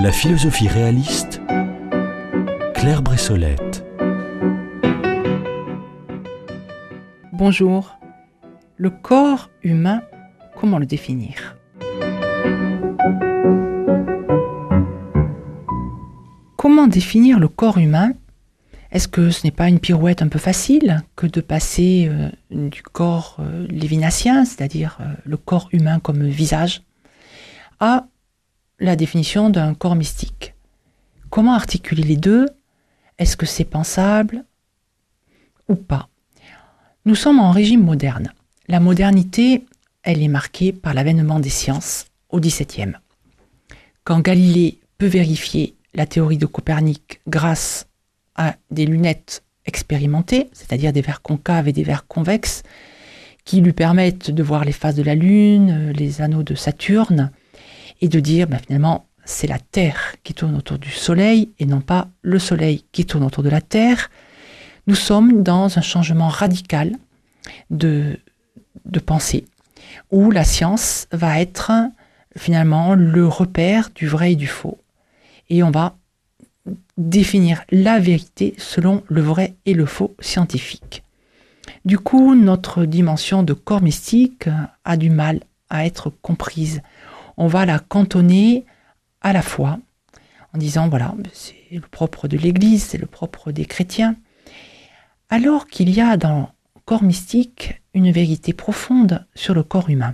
La philosophie réaliste, Claire Bressolette. Bonjour. Le corps humain, comment le définir ? Comment définir le corps humain ? Est-ce que ce n'est pas une pirouette un peu facile que de passer du corps lévinassien, c'est-à-dire le corps humain comme visage, à la définition d'un corps mystique ? Comment articuler les deux ? Est-ce que c'est pensable ou pas ? Nous sommes en régime moderne. La modernité, elle est marquée par l'avènement des sciences au XVIIe. Quand Galilée peut vérifier la théorie de Copernic grâce à des lunettes expérimentées, c'est-à-dire des verres concaves et des verres convexes, qui lui permettent de voir les phases de la Lune, les anneaux de Saturne, et de dire finalement c'est la Terre qui tourne autour du Soleil et non pas le Soleil qui tourne autour de la Terre. Nous sommes dans un changement radical de pensée, où la science va être finalement le repère du vrai et du faux. Et on va définir la vérité selon le vrai et le faux scientifique. Du coup, notre dimension de corps mystique a du mal à être comprise. On va la cantonner à la foi, en disant voilà, c'est le propre de l'Église, c'est le propre des chrétiens, alors qu'il y a dans le corps mystique une vérité profonde sur le corps humain.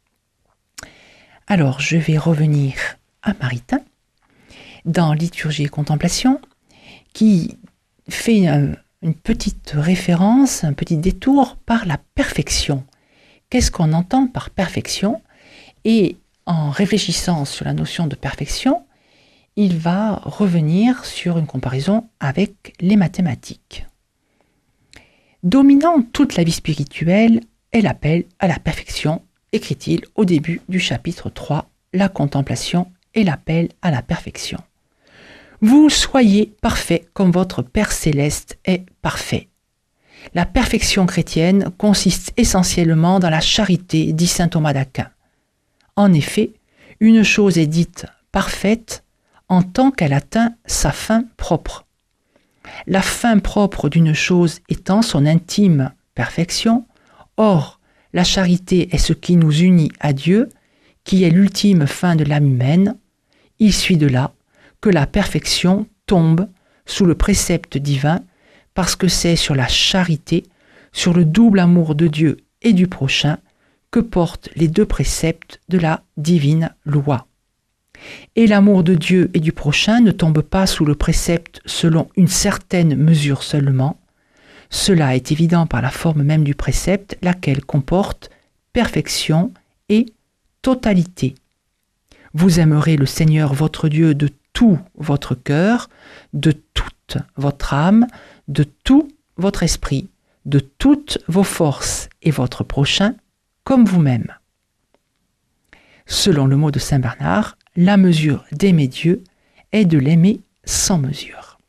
Alors, je vais revenir à Maritain, dans Liturgie et Contemplation, qui fait une petite référence, un petit détour par la perfection. Qu'est-ce qu'on entend par perfection ? Et en réfléchissant sur la notion de perfection, il va revenir sur une comparaison avec les mathématiques. Dominant toute la vie spirituelle est l'appel à la perfection, écrit-il au début du chapitre 3, la contemplation et l'appel à la perfection. Vous soyez parfaits comme votre Père céleste est parfait. La perfection chrétienne consiste essentiellement dans la charité, dit saint Thomas d'Aquin. En effet, une chose est dite parfaite en tant qu'elle atteint sa fin propre. La fin propre d'une chose étant son intime perfection, or la charité est ce qui nous unit à Dieu, qui est l'ultime fin de l'âme humaine. Il suit de là que la perfection tombe sous le précepte divin, parce que c'est sur la charité, sur le double amour de Dieu et du prochain, que portent les deux préceptes de la divine loi. Et l'amour de Dieu et du prochain ne tombe pas sous le précepte selon une certaine mesure seulement. Cela est évident par la forme même du précepte, laquelle comporte perfection et totalité. Vous aimerez le Seigneur votre Dieu de tout votre cœur, de toute votre âme, de tout votre esprit, de toutes vos forces et votre prochain comme vous-même. Selon le mot de saint Bernard, la mesure d'aimer Dieu est de l'aimer sans mesure.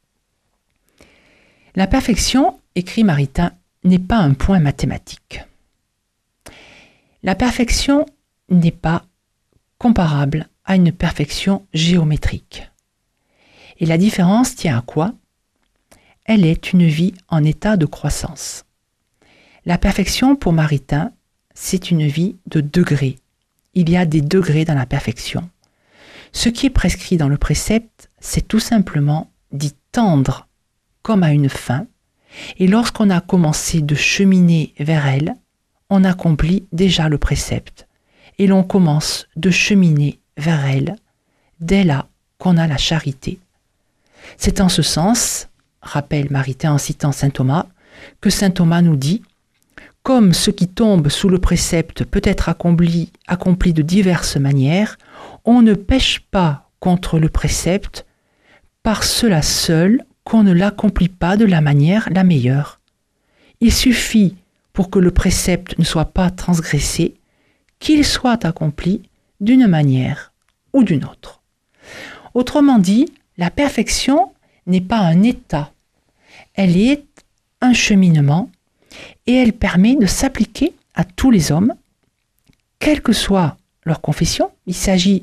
La perfection, écrit Maritain, n'est pas un point mathématique. La perfection n'est pas comparable à une perfection géométrique. Et la différence tient à quoi ? Elle est une vie en état de croissance. La perfection pour Maritain, c'est une vie de degrés. Il y a des degrés dans la perfection. Ce qui est prescrit dans le précepte, c'est tout simplement d'y tendre comme à une fin, et lorsqu'on a commencé de cheminer vers elle, on accomplit déjà le précepte, et l'on commence de cheminer vers elle, dès là qu'on a la charité. C'est en ce sens, rappelle Maritain en citant saint Thomas, que saint Thomas nous dit « Comme ce qui tombe sous le précepte peut être accompli de diverses manières, on ne pêche pas contre le précepte par cela seul qu'on ne l'accomplit pas de la manière la meilleure. Il suffit, pour que le précepte ne soit pas transgressé, qu'il soit accompli d'une manière ou d'une autre. » Autrement dit, la perfection n'est pas un état, elle est un cheminement et elle permet de s'appliquer à tous les hommes, quelle que soit leur confession. Il s'agit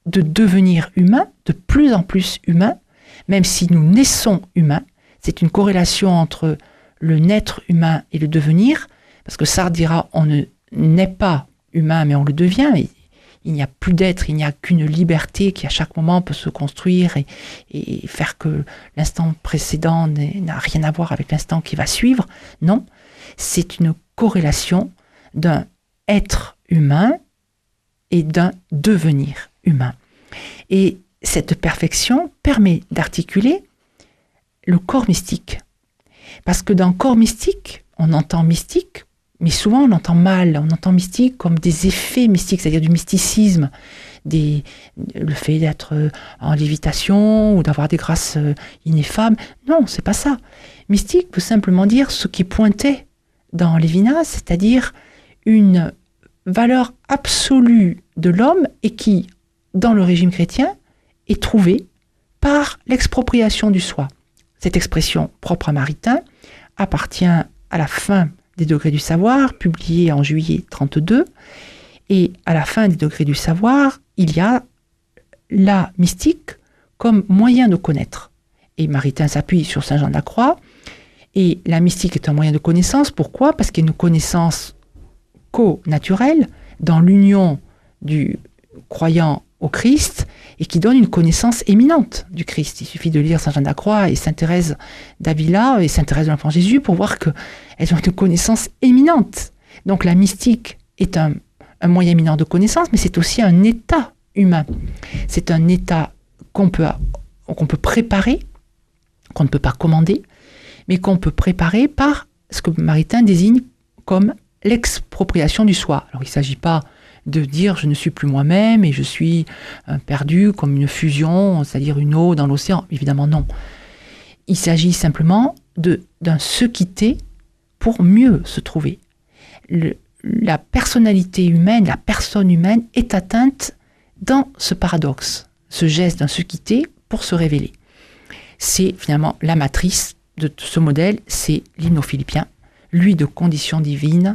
de devenir humain, de plus en plus humain, même si nous naissons humains. C'est une corrélation entre le naître humain et le devenir, parce que Sartre dira on ne naît pas humain, mais on le devient. Il n'y a plus d'être, il n'y a qu'une liberté qui à chaque moment peut se construire et faire que l'instant précédent n'a rien à voir avec l'instant qui va suivre. Non, c'est une corrélation d'un être humain et d'un devenir humain. Et cette perfection permet d'articuler le corps mystique. Parce que dans corps mystique, on entend mystique, mais souvent on entend mal, on entend mystique comme des effets mystiques, c'est-à-dire du mysticisme, le fait d'être en lévitation ou d'avoir des grâces ineffables. Non, c'est pas ça. Mystique veut simplement dire ce qui pointait dans Lévinas, c'est-à-dire une valeur absolue de l'homme et qui, dans le régime chrétien, est trouvée par l'expropriation du soi. Cette expression propre à Maritain appartient à la fin des degrés du savoir, publié en juillet 1932, et à la fin des degrés du savoir, il y a la mystique comme moyen de connaître. Et Maritain s'appuie sur Saint Jean de la Croix, et la mystique est un moyen de connaissance. Pourquoi ? Parce qu'il y a une connaissance co-naturelle dans l'union du croyant au Christ, et qui donne une connaissance éminente du Christ. Il suffit de lire Saint Jean de la Croix et Sainte Thérèse d'Avila et Sainte Thérèse de l'Enfant Jésus pour voir qu'elles ont une connaissance éminente. Donc la mystique est un moyen éminent de connaissance, mais c'est aussi un état humain. C'est un état qu'on peut préparer, qu'on ne peut pas commander, mais qu'on peut préparer par ce que Maritain désigne comme l'expropriation du soi. Alors il ne s'agit pas de dire je ne suis plus moi-même et je suis perdu comme une fusion, c'est-à-dire une eau dans l'océan. Évidemment non. Il s'agit simplement d'un se quitter pour mieux se trouver. La personnalité humaine, la personne humaine est atteinte dans ce paradoxe, ce geste d'un se quitter pour se révéler. C'est finalement la matrice de ce modèle, c'est l'hymne aux Philippiens. Lui de condition divine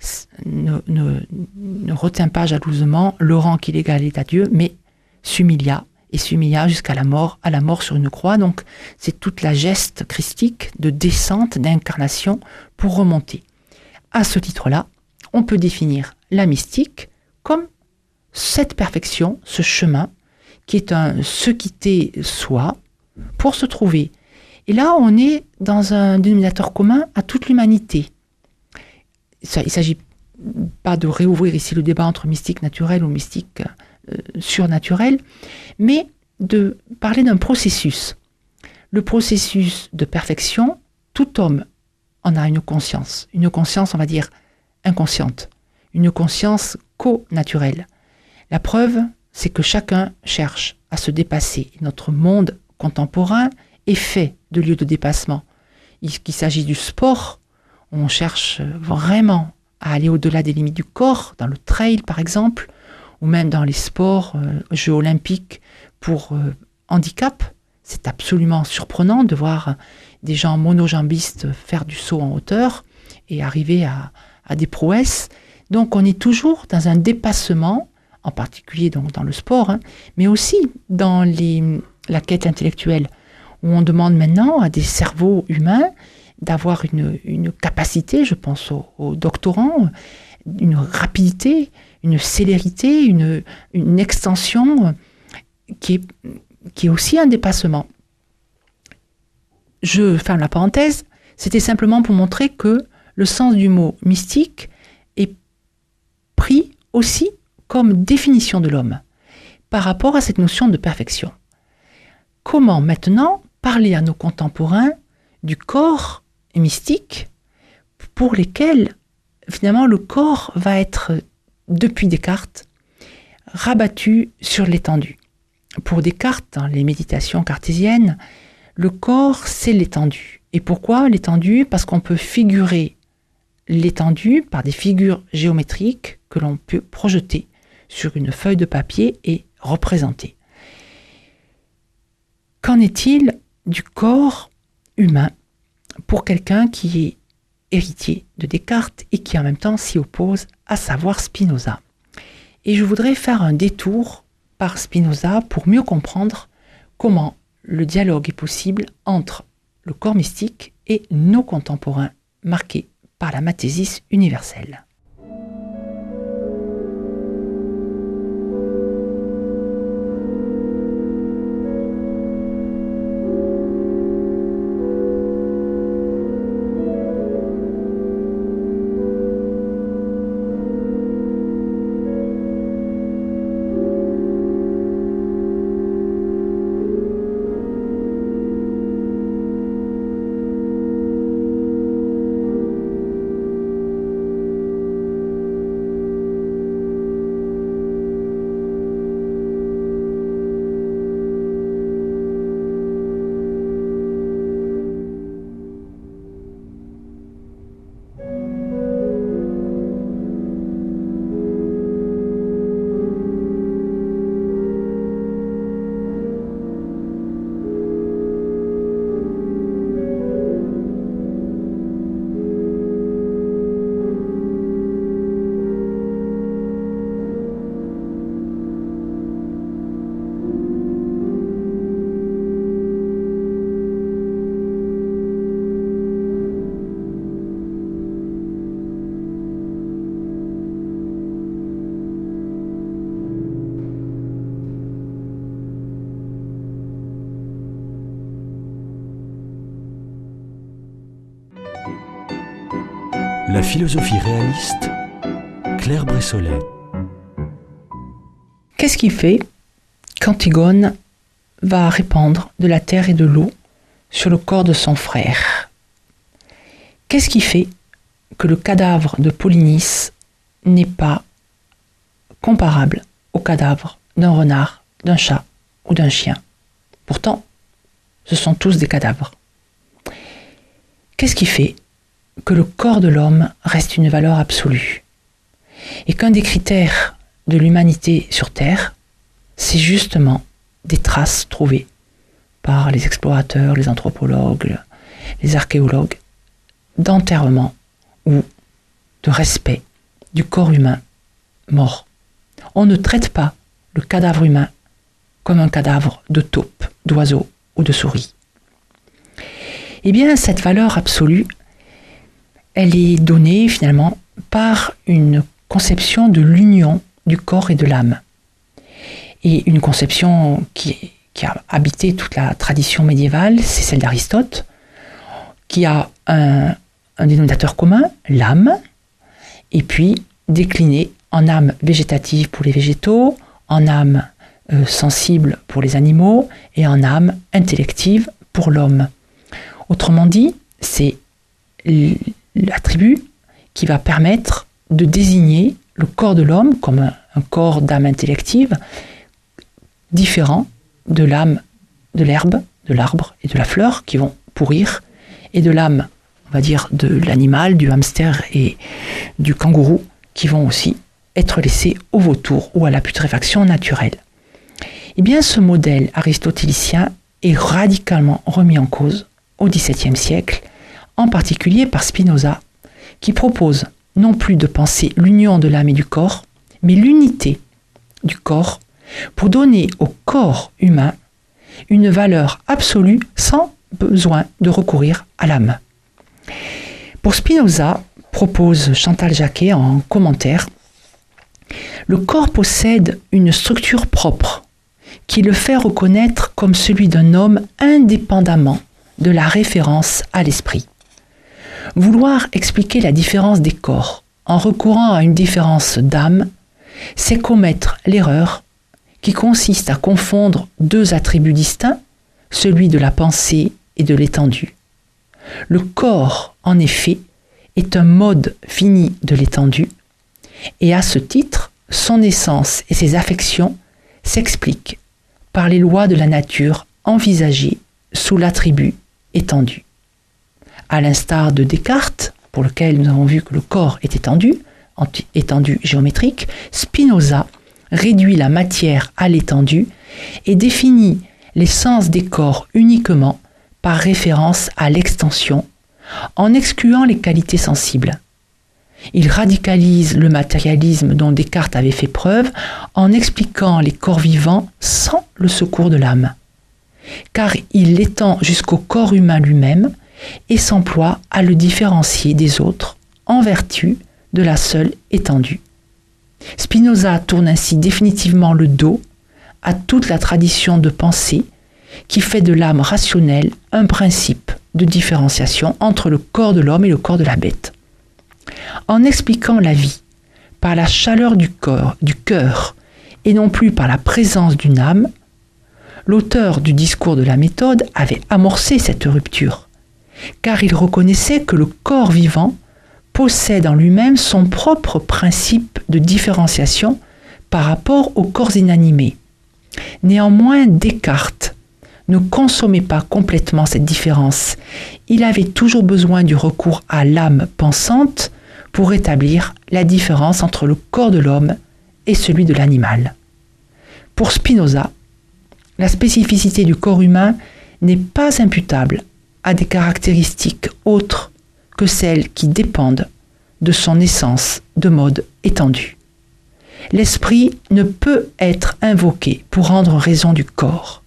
ne retint pas jalousement le rang qu'il égalait à Dieu, mais s'humilia jusqu'à la mort sur une croix. Donc c'est toute la geste christique de descente, d'incarnation pour remonter. À ce titre-là, on peut définir la mystique comme cette perfection, ce chemin, qui est un se quitter soi pour se trouver. Et là, on est dans un dénominateur commun à toute l'humanité. Il ne s'agit pas de réouvrir ici le débat entre mystique naturel ou mystique surnaturel, mais de parler d'un processus. Le processus de perfection, tout homme en a une conscience, on va dire, inconsciente, une conscience co-naturelle. La preuve, c'est que chacun cherche à se dépasser. Notre monde contemporain est fait de lieux de dépassement. Qu'il s'agisse du sport, on cherche vraiment à aller au-delà des limites du corps, dans le trail par exemple, ou même dans les sports, Jeux olympiques pour handicap. C'est absolument surprenant de voir des gens monojambistes faire du saut en hauteur et arriver à des prouesses. Donc on est toujours dans un dépassement, en particulier donc dans le sport, mais aussi dans la quête intellectuelle, où on demande maintenant à des cerveaux humains d'avoir une capacité, je pense aux doctorants, une rapidité, une célérité, une extension qui est aussi un dépassement. Je ferme la parenthèse, c'était simplement pour montrer que le sens du mot mystique est pris aussi comme définition de l'homme par rapport à cette notion de perfection. Comment maintenant parler à nos contemporains du corps mystique pour lesquels finalement le corps va être, depuis Descartes, rabattu sur l'étendue. Pour Descartes, dans les méditations cartésiennes, le corps c'est l'étendue. Et pourquoi l'étendue ? Parce qu'on peut figurer l'étendue par des figures géométriques que l'on peut projeter sur une feuille de papier et représenter. Qu'en est-il du corps humain pour quelqu'un qui est héritier de Descartes et qui en même temps s'y oppose, à savoir Spinoza? Et je voudrais faire un détour par Spinoza pour mieux comprendre comment le dialogue est possible entre le corps mystique et nos contemporains marqués par la mathésis universelle. La philosophie réaliste, Claire Bressolette. Qu'est-ce qui fait qu'Antigone va répandre de la terre et de l'eau sur le corps de son frère? Qu'est-ce qui fait que le cadavre de Polynice n'est pas comparable au cadavre d'un renard, d'un chat ou d'un chien? Pourtant, ce sont tous des cadavres. Qu'est-ce qui fait que le corps de l'homme reste une valeur absolue et qu'un des critères de l'humanité sur Terre, c'est justement des traces trouvées par les explorateurs, les anthropologues, les archéologues, d'enterrement ou de respect du corps humain mort. On ne traite pas le cadavre humain comme un cadavre de taupe, d'oiseau ou de souris. Eh bien, cette valeur absolue, elle est donnée finalement par une conception de l'union du corps et de l'âme. Et une conception qui a habité toute la tradition médiévale, c'est celle d'Aristote, qui a un dénominateur commun, l'âme, et puis décliné en âme végétative pour les végétaux, en âme sensible pour les animaux et en âme intellective pour l'homme. Autrement dit, c'est l'attribut qui va permettre de désigner le corps de l'homme comme un corps d'âme intellective différent de l'âme de l'herbe, de l'arbre et de la fleur qui vont pourrir, et de l'âme, on va dire, de l'animal, du hamster et du kangourou qui vont aussi être laissés au vautour ou à la putréfaction naturelle. Eh bien, ce modèle aristotélicien est radicalement remis en cause au XVIIe siècle, en particulier par Spinoza, qui propose non plus de penser l'union de l'âme et du corps, mais l'unité du corps pour donner au corps humain une valeur absolue sans besoin de recourir à l'âme. Pour Spinoza, propose Chantal Jacquet en commentaire, le corps possède une structure propre qui le fait reconnaître comme celui d'un homme indépendamment de la référence à l'esprit. Vouloir expliquer la différence des corps en recourant à une différence d'âme, c'est commettre l'erreur qui consiste à confondre deux attributs distincts, celui de la pensée et de l'étendue. Le corps, en effet, est un mode fini de l'étendue, et à ce titre, son essence et ses affections s'expliquent par les lois de la nature envisagées sous l'attribut étendu. À l'instar de Descartes, pour lequel nous avons vu que le corps est étendu géométrique, Spinoza réduit la matière à l'étendue et définit l'essence des corps uniquement par référence à l'extension, en excluant les qualités sensibles. Il radicalise le matérialisme dont Descartes avait fait preuve en expliquant les corps vivants sans le secours de l'âme, car il l'étend jusqu'au corps humain lui-même et s'emploie à le différencier des autres en vertu de la seule étendue. Spinoza tourne ainsi définitivement le dos à toute la tradition de pensée qui fait de l'âme rationnelle un principe de différenciation entre le corps de l'homme et le corps de la bête. En expliquant la vie par la chaleur du cœur et non plus par la présence d'une âme, l'auteur du discours de la méthode avait amorcé cette rupture, car il reconnaissait que le corps vivant possède en lui-même son propre principe de différenciation par rapport aux corps inanimés. Néanmoins, Descartes ne consommait pas complètement cette différence. Il avait toujours besoin du recours à l'âme pensante pour établir la différence entre le corps de l'homme et celui de l'animal. Pour Spinoza, la spécificité du corps humain n'est pas imputable à des caractéristiques autres que celles qui dépendent de son essence de mode étendu. L'esprit ne peut être invoqué pour rendre raison du corps.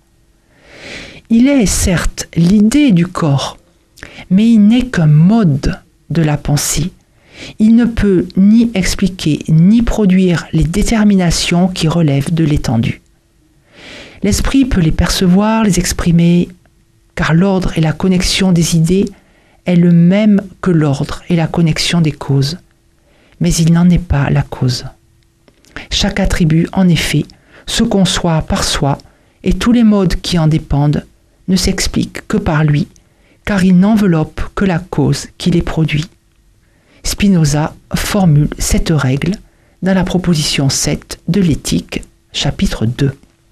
Il est certes l'idée du corps, mais il n'est qu'un mode de la pensée. Il ne peut ni expliquer ni produire les déterminations qui relèvent de l'étendue. L'esprit peut les percevoir, les exprimer, car l'ordre et la connexion des idées est le même que l'ordre et la connexion des causes. Mais il n'en est pas la cause. Chaque attribut, en effet, se conçoit par soi, et tous les modes qui en dépendent ne s'expliquent que par lui, car il n'enveloppe que la cause qui les produit. Spinoza formule cette règle dans la proposition 7 de l'Éthique, chapitre 2.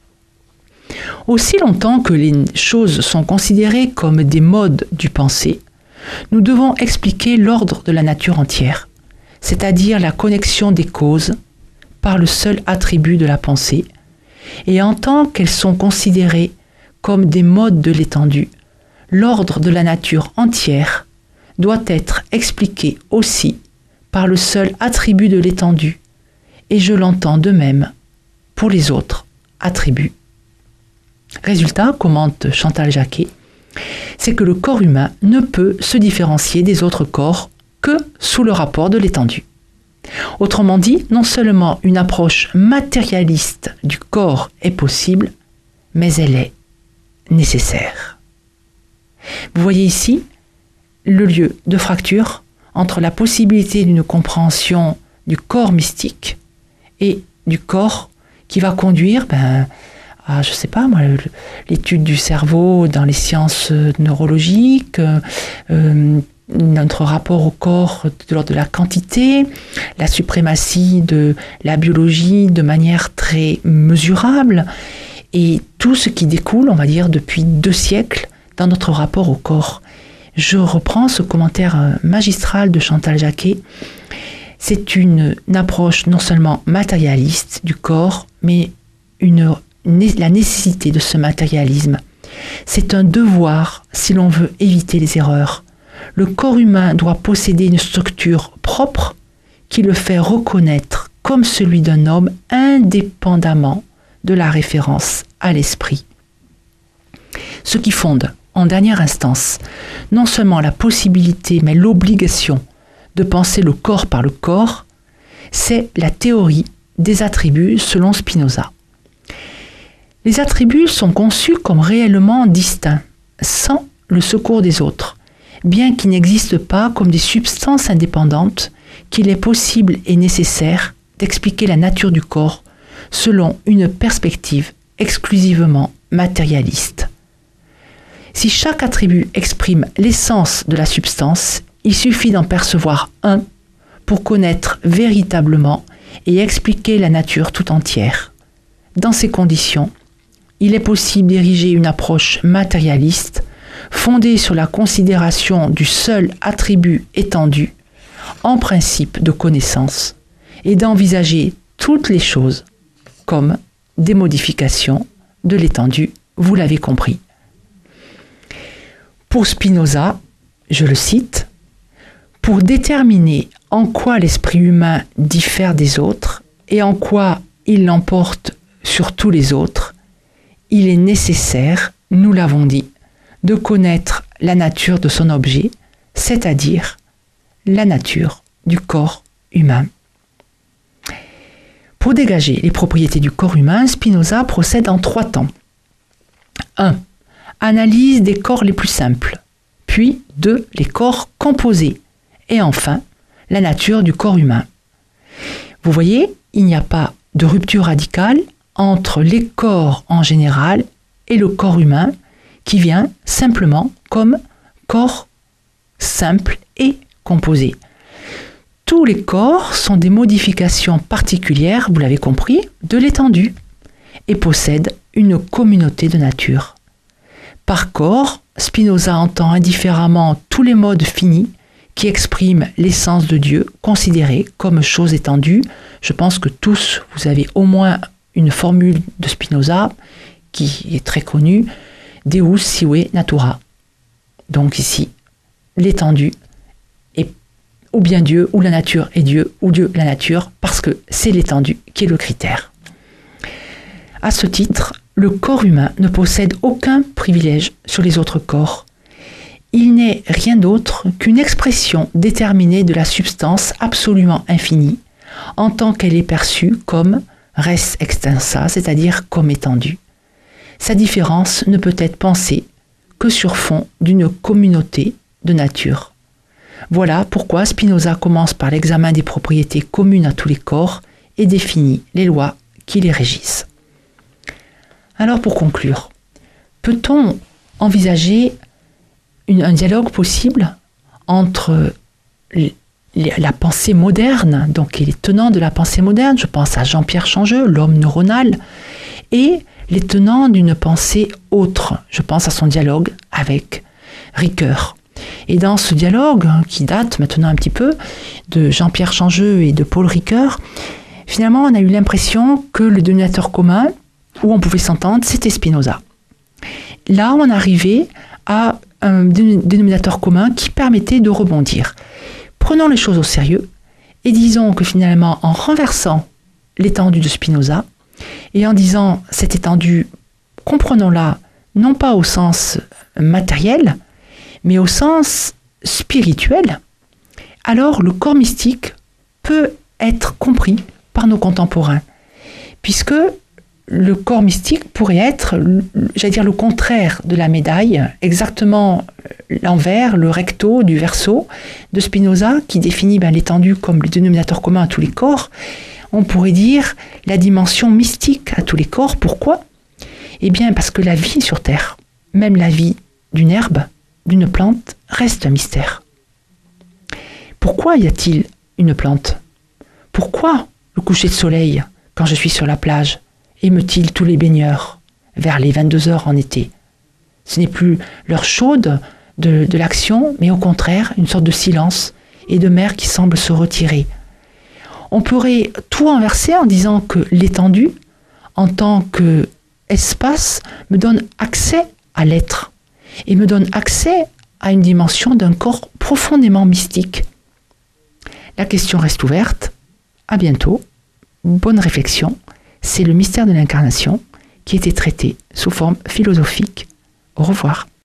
Aussi longtemps que les choses sont considérées comme des modes du penser, nous devons expliquer l'ordre de la nature entière, c'est-à-dire la connexion des causes par le seul attribut de la pensée, et en tant qu'elles sont considérées comme des modes de l'étendue, l'ordre de la nature entière doit être expliqué aussi par le seul attribut de l'étendue, et je l'entends de même pour les autres attributs. Résultat, commente Chantal Jacquet, c'est que le corps humain ne peut se différencier des autres corps que sous le rapport de l'étendue. Autrement dit, non seulement une approche matérialiste du corps est possible, mais elle est nécessaire. Vous voyez ici le lieu de fracture entre la possibilité d'une compréhension du corps mystique et du corps qui va conduire à, je sais pas moi, l'étude du cerveau dans les sciences neurologiques, notre rapport au corps de l'ordre de la quantité, la suprématie de la biologie de manière très mesurable, et tout ce qui découle, on va dire, depuis 2 siècles dans notre rapport au corps. Je reprends ce commentaire magistral de Chantal Jacquet. C'est une approche non seulement matérialiste du corps, mais la nécessité de ce matérialisme. C'est un devoir si l'on veut éviter les erreurs. Le corps humain doit posséder une structure propre qui le fait reconnaître comme celui d'un homme indépendamment de la référence à l'esprit. Ce qui fonde, en dernière instance, non seulement la possibilité mais l'obligation de penser le corps par le corps, c'est la théorie des attributs selon Spinoza. Les attributs sont conçus comme réellement distincts, sans le secours des autres, bien qu'ils n'existent pas comme des substances indépendantes qu'il est possible et nécessaire d'expliquer la nature du corps selon une perspective exclusivement matérialiste. Si chaque attribut exprime l'essence de la substance, il suffit d'en percevoir un pour connaître véritablement et expliquer la nature tout entière. Dans ces conditions, il est possible d'ériger une approche matérialiste fondée sur la considération du seul attribut étendu en principe de connaissance et d'envisager toutes les choses comme des modifications de l'étendue, vous l'avez compris. Pour Spinoza, je le cite, « Pour déterminer en quoi l'esprit humain diffère des autres et en quoi il l'emporte sur tous les autres, il est nécessaire, nous l'avons dit, de connaître la nature de son objet, c'est-à-dire la nature du corps humain. Pour dégager les propriétés du corps humain, Spinoza procède en 3 temps. 1. Analyse des corps les plus simples. Puis 2. Les corps composés. Et enfin, la nature du corps humain. Vous voyez, il n'y a pas de rupture radicale entre les corps en général et le corps humain qui vient simplement comme corps simple et composé. Tous les corps sont des modifications particulières, vous l'avez compris, de l'étendue et possèdent une communauté de nature. Par corps, Spinoza entend indifféremment tous les modes finis qui expriment l'essence de Dieu considérée comme chose étendue. Je pense que tous, vous avez au moins une formule de Spinoza qui est très connue, Deus sive natura. Donc ici, l'étendue est ou bien Dieu, ou la nature est Dieu, ou Dieu la nature, parce que c'est l'étendue qui est le critère. À ce titre, le corps humain ne possède aucun privilège sur les autres corps. Il n'est rien d'autre qu'une expression déterminée de la substance absolument infinie, en tant qu'elle est perçue comme res extensa, c'est-à-dire comme étendue. Sa différence ne peut être pensée que sur fond d'une communauté de nature. Voilà pourquoi Spinoza commence par l'examen des propriétés communes à tous les corps et définit les lois qui les régissent. Alors pour conclure, peut-on envisager un dialogue possible entre la pensée moderne, donc les tenants de la pensée moderne, je pense à Jean-Pierre Changeux, l'homme neuronal, et les tenants d'une pensée autre, je pense à son dialogue avec Ricoeur. Et dans ce dialogue, qui date maintenant un petit peu, de Jean-Pierre Changeux et de Paul Ricoeur, finalement on a eu l'impression que le dénominateur commun, où on pouvait s'entendre, c'était Spinoza. Là, on arrivait à un dénominateur commun qui permettait de rebondir. Prenons les choses au sérieux et disons que finalement, en renversant l'étendue de Spinoza et en disant cette étendue, comprenons-la non pas au sens matériel, mais au sens spirituel, alors le corps mystique peut être compris par nos contemporains, puisque le corps mystique pourrait être, j'allais dire, le contraire de la médaille, exactement l'envers, le recto du verso de Spinoza, qui définit l'étendue comme le dénominateur commun à tous les corps. On pourrait dire la dimension mystique à tous les corps. Pourquoi ? Eh bien, parce que la vie sur Terre, même la vie d'une herbe, d'une plante, reste un mystère. Pourquoi y a-t-il une plante ? Pourquoi le coucher de soleil, quand je suis sur la plage, émeut-il tous les baigneurs vers les 22 heures en été ? Ce n'est plus l'heure chaude de l'action, mais au contraire, une sorte de silence et de mer qui semble se retirer. On pourrait tout renverser en disant que l'étendue, en tant qu'espace, me donne accès à l'être et me donne accès à une dimension d'un corps profondément mystique. La question reste ouverte. À bientôt. Bonne réflexion. C'est le mystère de l'incarnation qui était traité sous forme philosophique. Au revoir.